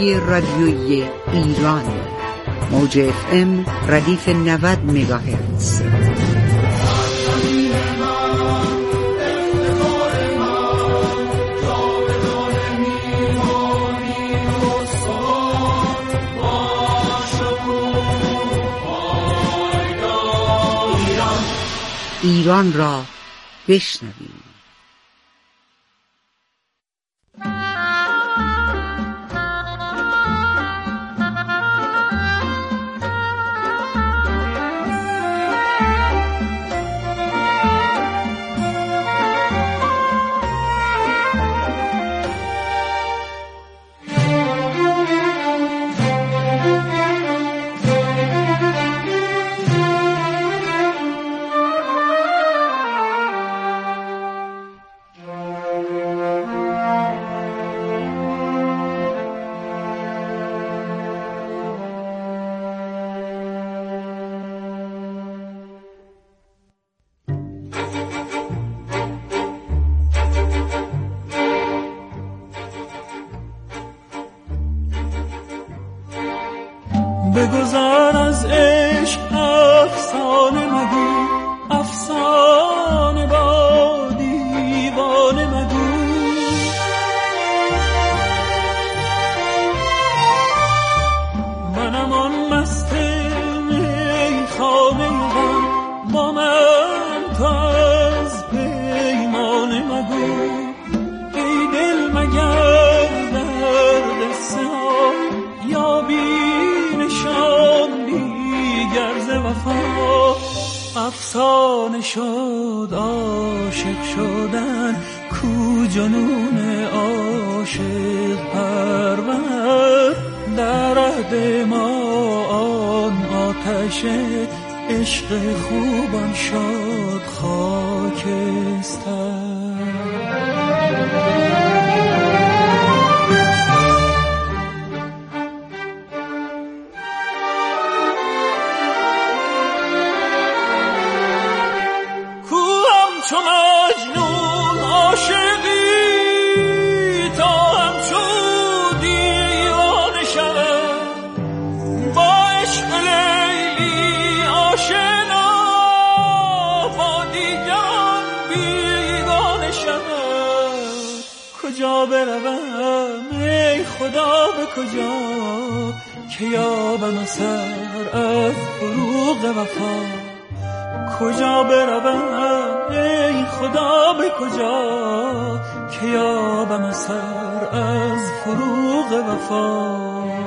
شبکه رادیویی ایران، موج FM ردیف 90 مگاهرتز. ایران را بشنویم. بگذار از عشق افسانه مگو، افسانه با دیوانه مگو. منم آن مست میخانه غم، با من تو از پیمانه مگو. ای دل مگر درد سر یا نشان دیگر ز وفا. افسانه شد عاشق شدن، کو جنون عاشق پرور. در عهد ما آن آتش عشق خوبان شد خاکستر. چو مجنون عاشقی تا همچو دیوانه شود، با عشق لیلی آشنا با دیگران بیگانه شود. کجا بروم ای خدا به کجا، که یابم اثر از فروغ وفا. کجا بروم ای خدا به کجا، که یابم اثر از فروغ وفا.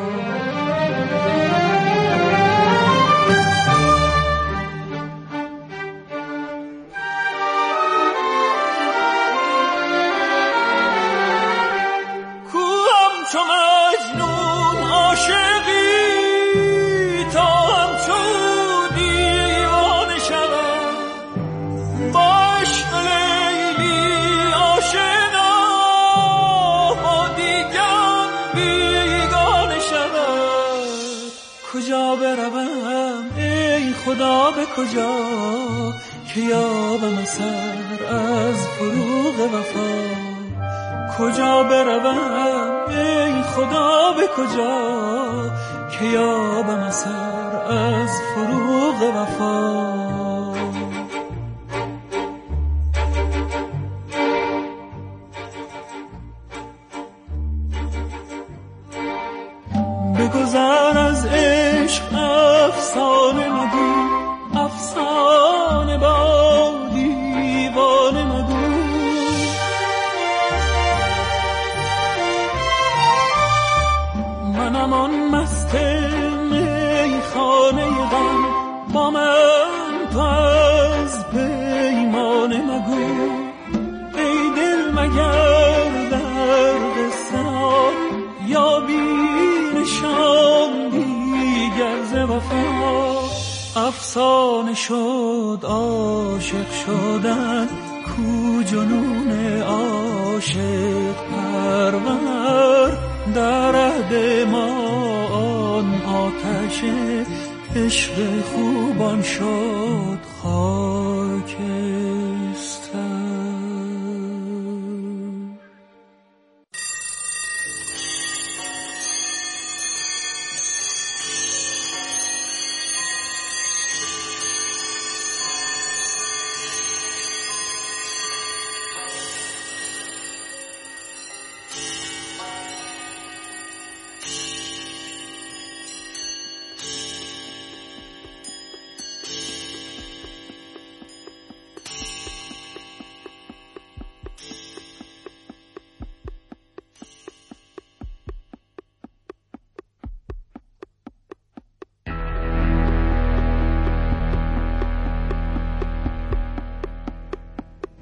کو همچو مجنون عاشقی تا همچو دیوانه شود، با عشق لیلی آشنا با دیگران بیگانه شود. کجا بروم ای خدا به کجا، که یابم اثر از فروغ وفا. کجا بروم ای خدا به کجا، که یابم اثر از فروغ وفا. بگذر از عشق افسانه مگو، افسانه با دیوانه مگو. منم آن مست میخانه غم، با من تو از پیمانه مگو. ای دل مگر درد سر یا نشان دیگر ز وفا. افسانه شد عاشق شدن، کو جنون عاشق پرور. در عهد ما آن آتش عشق خوبان شد خاکستر.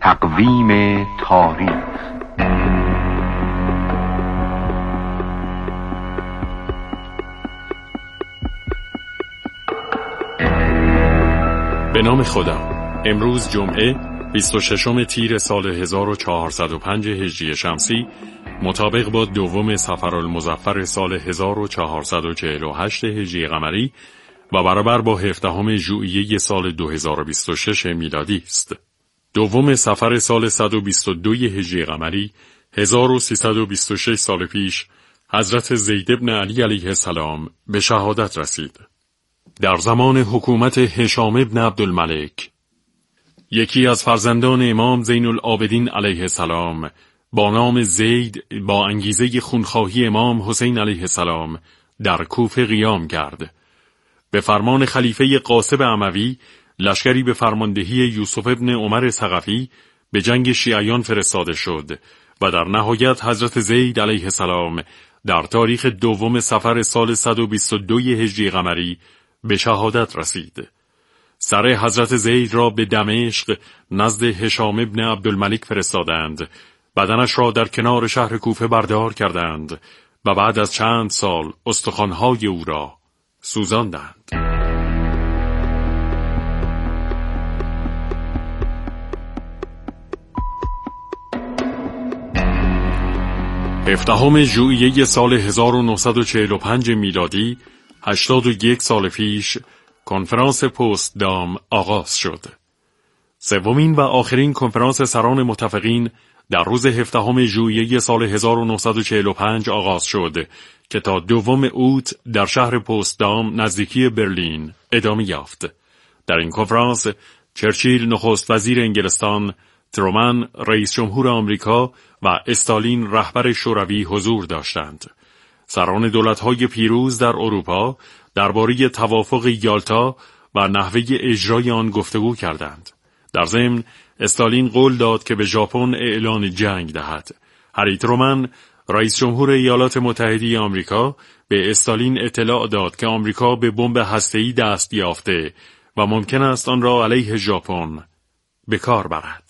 تقویم تاریخ. به نام خدا. امروز جمعه 26 تیر سال 1405 هجری شمسی مطابق با دوم صفرالمظفر سال 1448 هجری قمری و برابر با 17 ژوئیه سال 2026 میلادی است. دوم صفر سال 122 هجری قمری 1326 سال پیش حضرت زید بن علی علیه السلام به شهادت رسید. در زمان حکومت هشام بن عبدالملک یکی از فرزندان امام زین العابدین علیه السلام با نام زید با انگیزه خونخواهی امام حسین علیه السلام در کوفه قیام کرد. به فرمان خلیفه قاسب اموی لشکری به فرماندهی یوسف ابن عمر ثقفی به جنگ شیعیان فرستاده شد و در نهایت حضرت زید علیه السلام در تاریخ دوم صفر سال 122 هجری قمری به شهادت رسید. سر حضرت زید را به دمشق نزد هشام ابن عبدالملک فرستادند، بدنش را در کنار شهر کوفه بردار کردند و بعد از چند سال استخوان‌های او را سوزاندند. هفدهم ژوئیه سال 1945 میلادی 81 سال پیش کنفرانس پوتسدام آغاز شد. سومین و آخرین کنفرانس سران متفقین در روز 17 ژوئیه سال 1945 آغاز شد که تا دوم اوت در شهر پوتسدام نزدیکی برلین ادامه یافت. در این کنفرانس چرچیل نخست وزیر انگلستان، ترومن رئیس جمهور آمریکا و استالین رهبر شوروی حضور داشتند. سران دولت‌های پیروز در اروپا درباره توافق یالتا و نحوه اجرای آن گفتگو کردند. در ضمن استالین قول داد که به ژاپن اعلان جنگ دهد. هری ترومن رئیس جمهور ایالات متحده آمریکا به استالین اطلاع داد که آمریکا به بمب هسته‌ای دست یافته و ممکن است آن را علیه ژاپن به کار برد.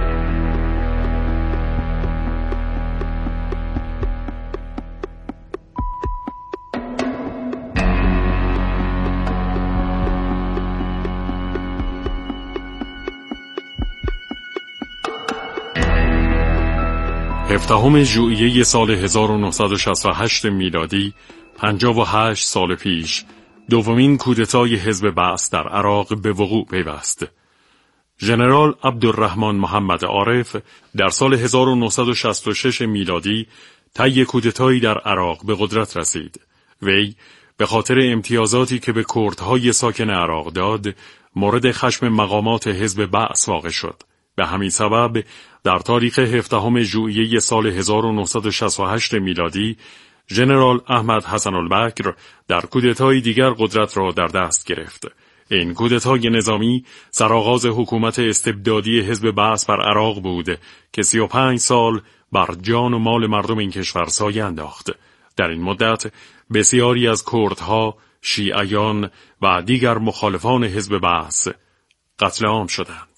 هفدهم ژوئیه سال 1968 میلادی 58 سال پیش دومین کودتای حزب بعث در عراق به وقوع پیوست. ژنرال عبدالرحمن محمد عارف در سال 1966 میلادی طی کودتایی در عراق به قدرت رسید. وی به خاطر امتیازاتی که به کردهای ساکن عراق داد مورد خشم مقامات حزب بعث واقع شد. به همین سبب در تاریخ 17 ژوئیه سال 1968 میلادی ژنرال احمد حسن البکر در کودتای دیگر قدرت را در دست گرفت. این کودتای نظامی سرآغاز حکومت استبدادی حزب بعث بر عراق بود که 35 سال بر جان و مال مردم این کشور سایه انداخت. در این مدت بسیاری از کردها، شیعیان و دیگر مخالفان حزب بعث قتل عام شدند.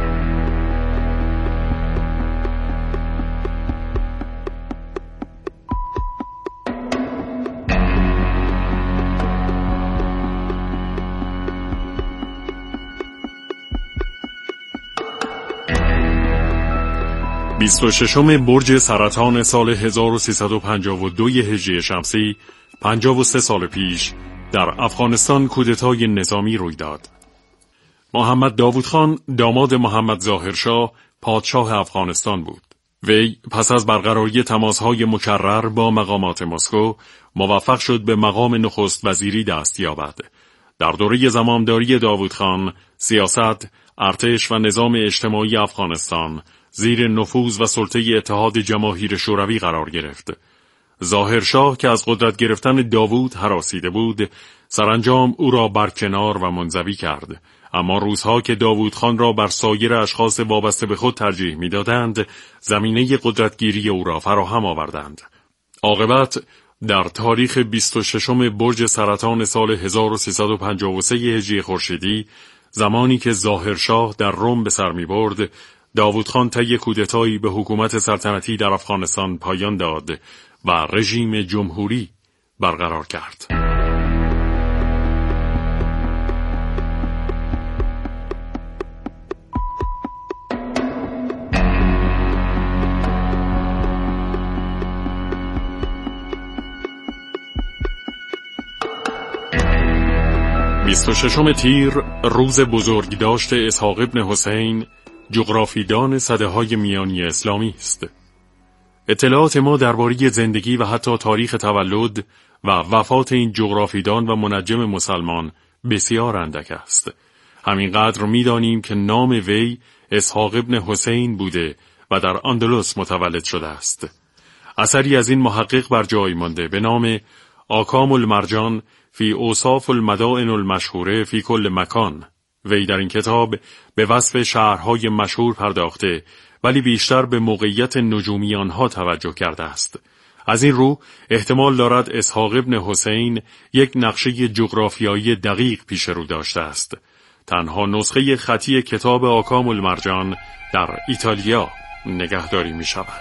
بیست و ششم برج سرطان سال 1352 هجری شمسی 53 سال پیش در افغانستان کودتای نظامی روی داد. محمد داوود خان داماد محمد ظاهرشاه پادشاه افغانستان بود. وی پس از برقراری تماس‌های مکرر با مقامات مسکو موفق شد به مقام نخست وزیری دست یابد. در دوره زمامداری داوود خان سیاست، ارتش و نظام اجتماعی افغانستان زیر نفوذ و سلطه اتحاد جماهیر شوروی قرار گرفت. ظاهرشاه که از قدرت گرفتن داوود هراسیده بود، سرانجام او را برکنار و منزوی کرد. اما روزها که داوود خان را بر سایر اشخاص وابسته به خود ترجیح می‌دادند، زمینه قدرتگیری او را فراهم آوردند. عاقبت در تاریخ 26 برج سرطان سال 1353 هجری خورشیدی، زمانی که ظاهرشاه در روم به سر می‌برد، داوود خان طی کودتایی به حکومت سلطنتی در افغانستان پایان داد و رژیم جمهوری برقرار کرد. بیست و ششم تیر روز بزرگداشت اسحاق ابن حسین، جغرافیدان سده‌های میانی اسلامی است. اطلاعات ما درباره زندگی و حتی تاریخ تولد و وفات این جغرافیدان و منجم مسلمان بسیار اندک است. همینقدر می‌دانیم که نام وی اسحاق ابن حسین بوده و در اندلس متولد شده است. اثری از این محقق بر جای مانده به نام آکام المرجان فی اوصاف المدائن المشهوره فی کل مکان. وی در این کتاب به وصف شهرهای مشهور پرداخته ولی بیشتر به موقعیت نجومی آنها توجه کرده است. از این رو احتمال دارد اسحاق ابن حسین یک نقشه جغرافیایی دقیق پیش رو داشته است. تنها نسخه خطی کتاب آکام المرجان در ایتالیا نگهداری می شود.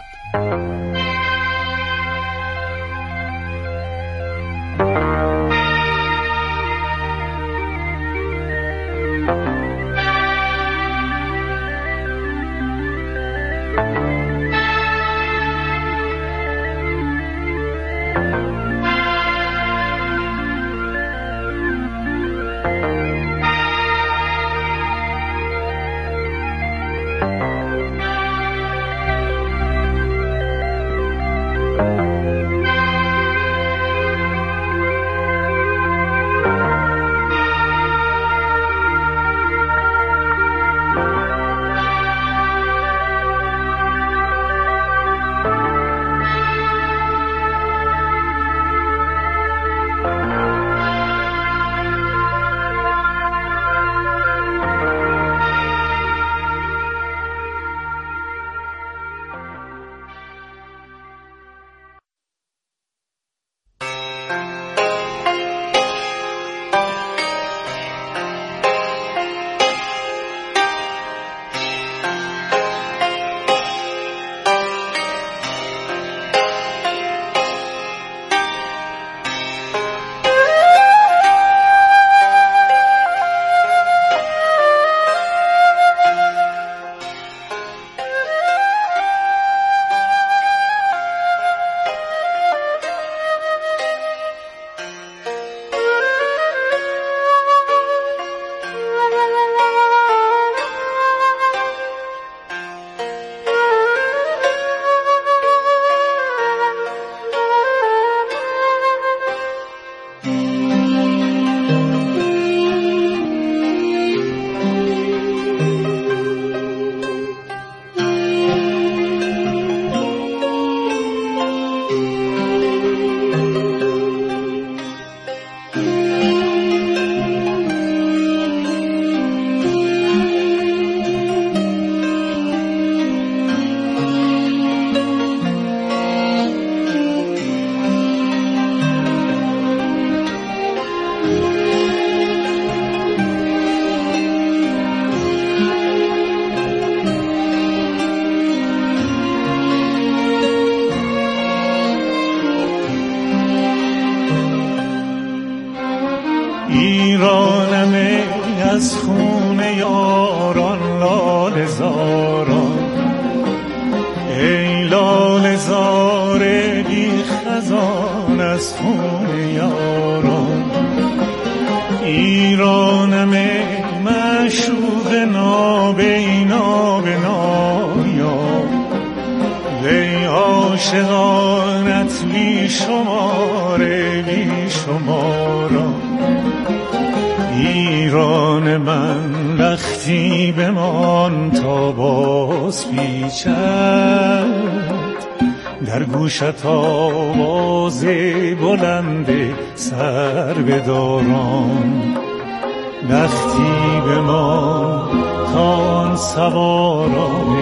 ایرانم از خون یاران لاله زاران، ای لاله زار بی خزان از خون یاران. ایرانم معشوق نابینا به نایاب، وی عاشقانت بی شمار بی شماران. ایران من وقتی بمان تا باز پیچد، در گوشت آواز بلند سر بداران. وقتی بمان تا آن سواران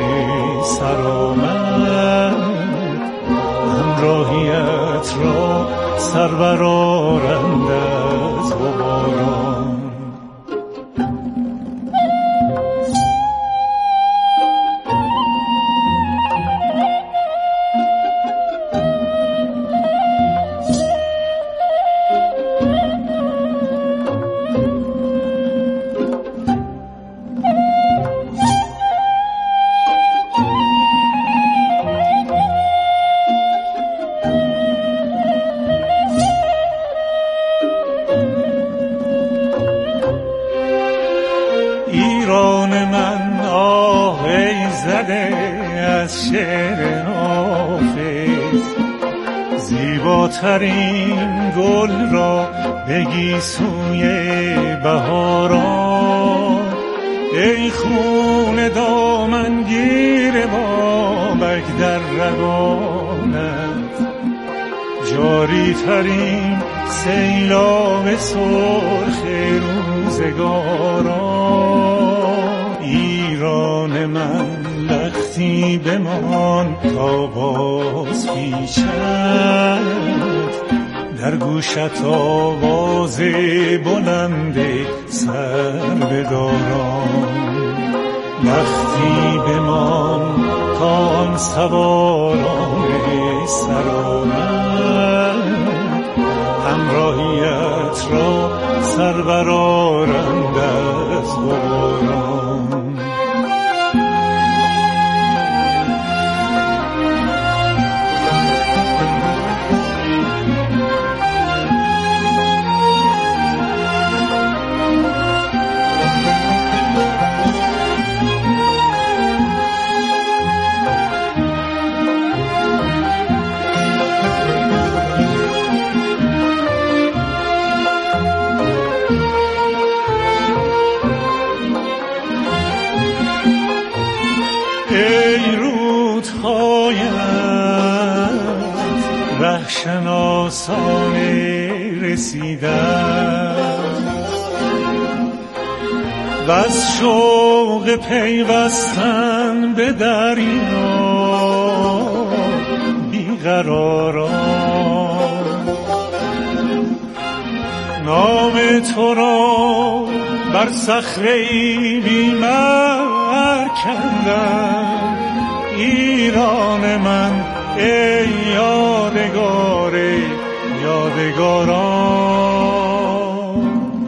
سرآمد، همراهیت را سر برآرند از غباران. زده از شعر حافظ، زیباترین گل را بگی سوی بهاران. ای خون دامنگیر بابک در رگانت، جاری ترین سیلاب سرخ روزگاران. ایران من لختی بمان تا باز پیچد، در گوشت آواز بلند سر بداران. لختی بمان تا آن سواران سرآمد، همراهیت را سر برآرند از باران. ای رودهایت رهشناسانه رسیدن، وز شوق پیوستن به دریا بیقراران. نام تو را بر صخره‌ای بی‌مر کندم، ایران من ای یادگار یادگاران.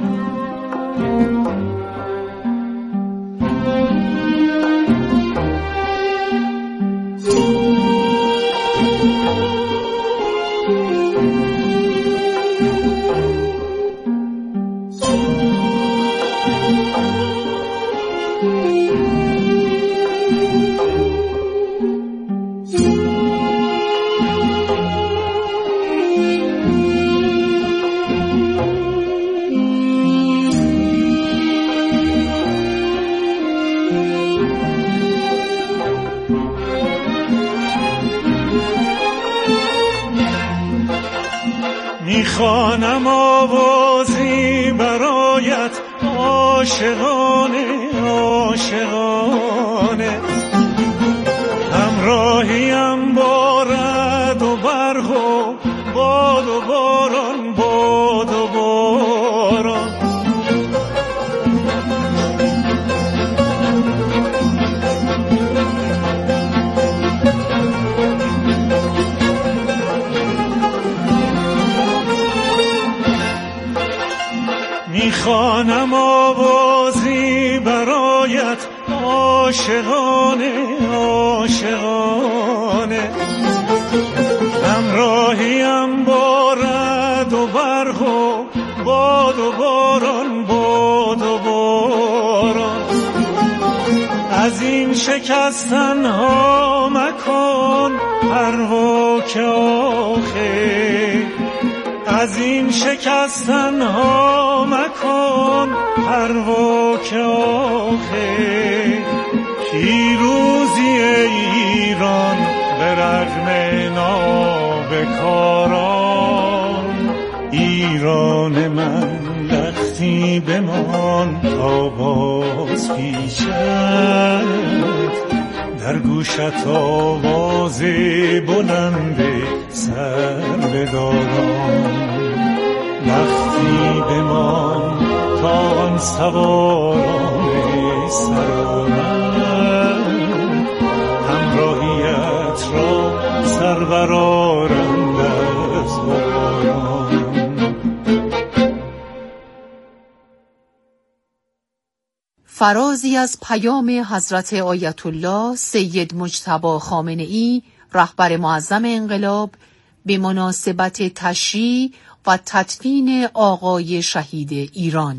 میخوانم آوازی برایت عاشقانه عاشقانه، همراهیم با رعد و برق و باد و باران باد و باران. میخوانم آوازی برایت عاشقانه عاشقانه، همراهیم با رعد و برق و باد و باران باد و باران. از این شکستن ها مکن پروا که آخر، از این شکستن ها مکن پروا که آخر. پیروزی ایران به رغم نابکاران. ایران من لختی بمان تا باز پیچد، در گوشت آواز بلند سر بداران. لختی بمان تا آن سواران سرآمد، همراهیت را سر برآرند از باران. فرازی از پیام حضرت آیت الله سید مجتبی خامنه‌ای رهبر معظم انقلاب به مناسبت تشییع و تدفین آقای شهید ایران.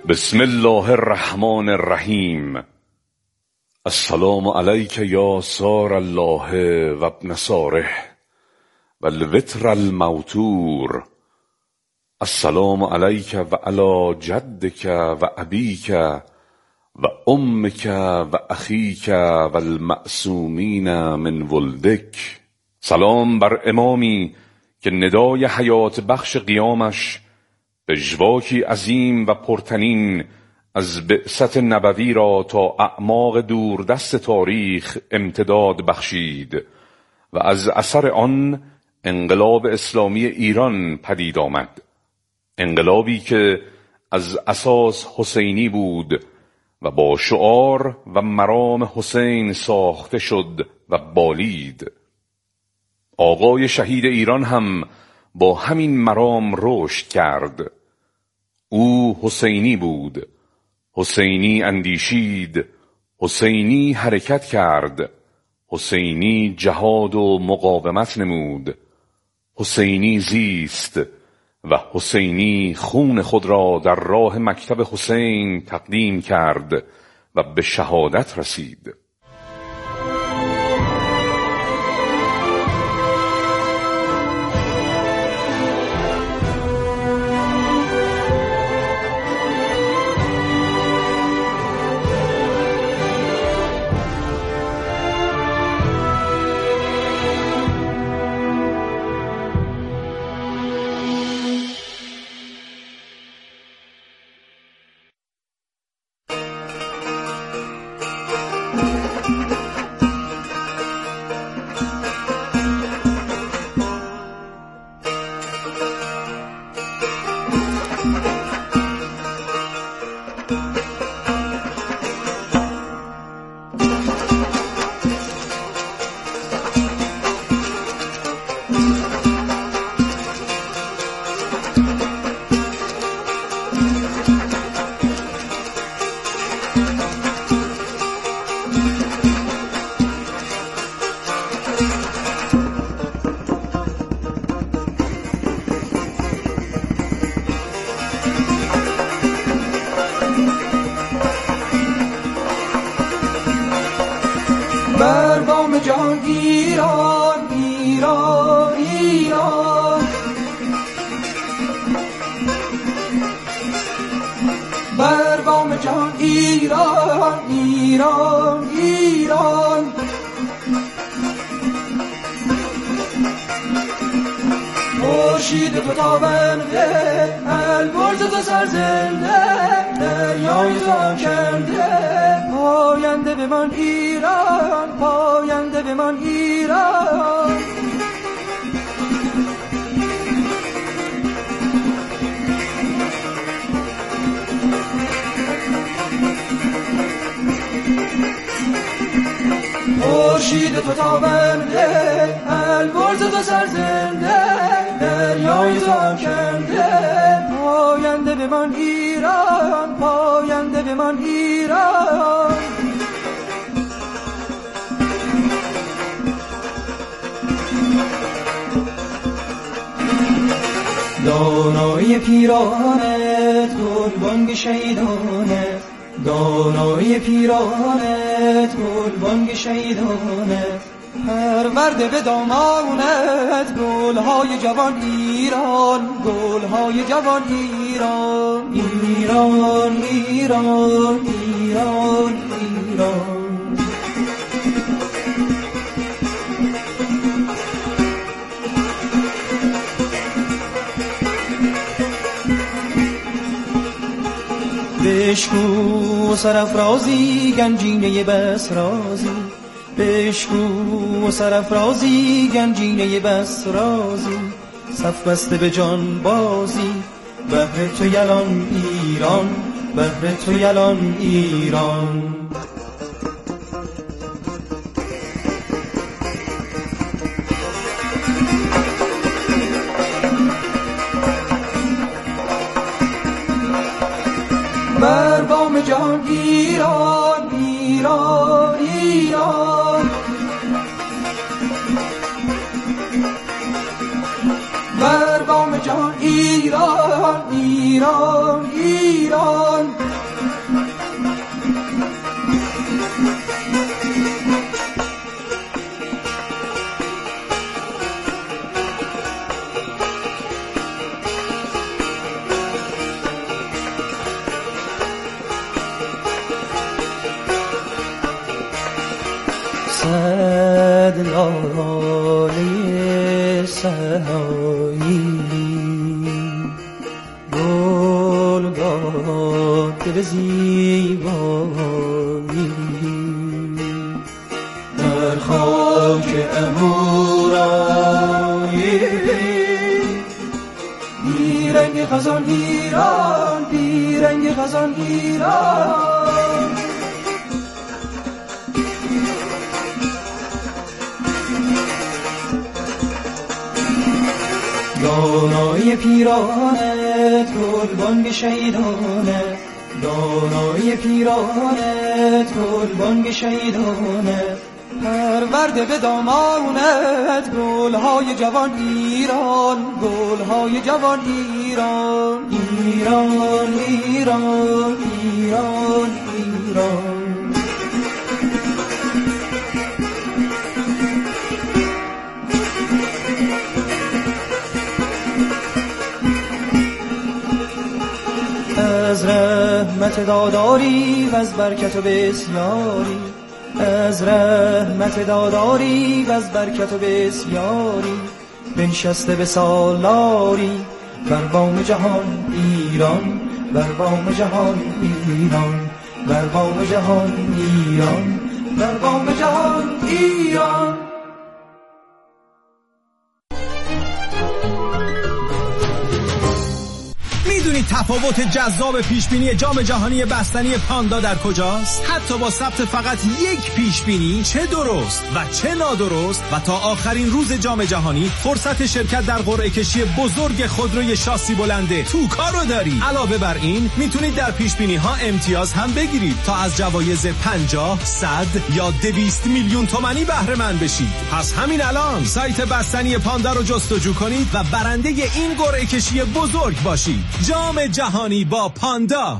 بسم الله الرحمن الرحیم. السلام علیک یا سار الله و ابن ساره و الوتر الموتور. السلام علیک و علی جدک و ابیک و امک و اخیک و المعصومین من ولدک. سلام بر امامی که ندای حیات بخش قیامش اجواکی عظیم و پرتنین از بعثت نبوی را تا اعماق دوردست تاریخ امتداد بخشید و از اثر آن انقلاب اسلامی ایران پدید آمد. انقلابی که از اساس حسینی بود و با شعار و مرام حسین ساخته شد و بالید. آقای شهید ایران هم با همین مرام رشد کرد. او حسینی بود، حسینی اندیشید، حسینی حرکت کرد، حسینی جهاد و مقاومت نمود، حسینی زیست و حسینی خون خود را در راه مکتب حسین تقدیم کرد و به شهادت رسید. بر بام جهان ایران ایران ایران، بر بام جهان ایران ایران ایران. خورشید تو تابنده، البرز تو سرزنده، دریای تو آکنده، پاینده به من ایران، پاینده به من ایران. خورشید تو تابنده، البرز تو سرزنده، دریای تو آکنده، پاینده به من ایران، پاینده به من ایران. دانای پیرانت گلبانگ شیدانت، دانای پیرانت گلبانگ شیدانت، پرورده به دامانت گلهای جوان ایران، گلهای جوان ایران ایران ایران ایران ایران. بشکو سرافرازی گنجینه بسرازی، بشکو سرافرازی گنجینه بسرازی، صف بسته به جان بازی، بهر تو یلان ایران، بهر تو یلان ایران. بر بام جهان ایران ایران ایران، بر بام جهان ایران ایران ایران. صد لاله سنایی گل گاته به زیبایی در خاک امورایی بیرنگ خزان ایران بیرنگ خزان ایران دانای پیرانت گلبانگ شهیدانت دانای پیرانت گلبانگ شهیدانت پرورده به دامانت گلهای جوان ایران گلهای جوان ایران ایران ایران ایران ایران از رحمت داداری و از برکت و بسیاری از رحمت داداری و از برکت و بسیاری بنشسته به سالاری بر بام جهان ایران بر بام جهان ایران بر بام جهان ایران بر بام جهان ایران. میدونید تفاوت جذاب پیشبینی جام جهانی بستنی پاندا در کجاست؟ حتی با ثبت فقط یک پیشبینی چه درست و چه نادرست و تا آخرین روز جام جهانی فرصت شرکت در قرعه کشی بزرگ خودروی شاسی بلنده توکا رو دارید. علاوه بر این میتونید در پیشبینی ها امتیاز هم بگیرید تا از جوایز 50 100 یا 200 میلیون تومانی بهره مند بشید. پس همین الان سایت بستنی پاندا رو جستجو کنید و برنده این قرعه کشی بزرگ باشید. جام جهانی با پاندا.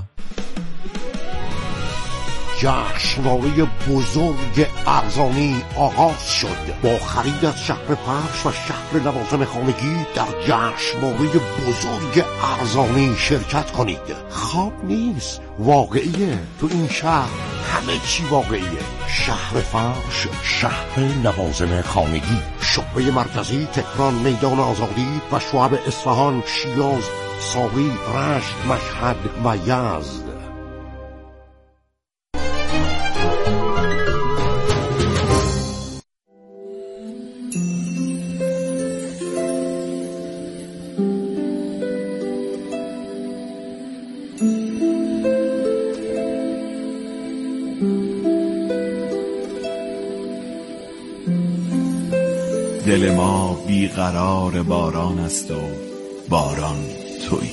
جشنواره بزرگ ارزانی آغاز شد. با خرید از شهر فرش و شهر لوازم خانگی در جشنواره بزرگ ارزانی شرکت کنید. خواب نیست، واقعیه. تو این شهر همه چی واقعیه. شهر فرش، شهر لوازم خانگی، شعبه مرکزی تهران، میدان آزادی و شعب اصفهان، شیراز، ساوی، رشت، مشهد و یزد. دل ما بیقرار باران است و باران تویی.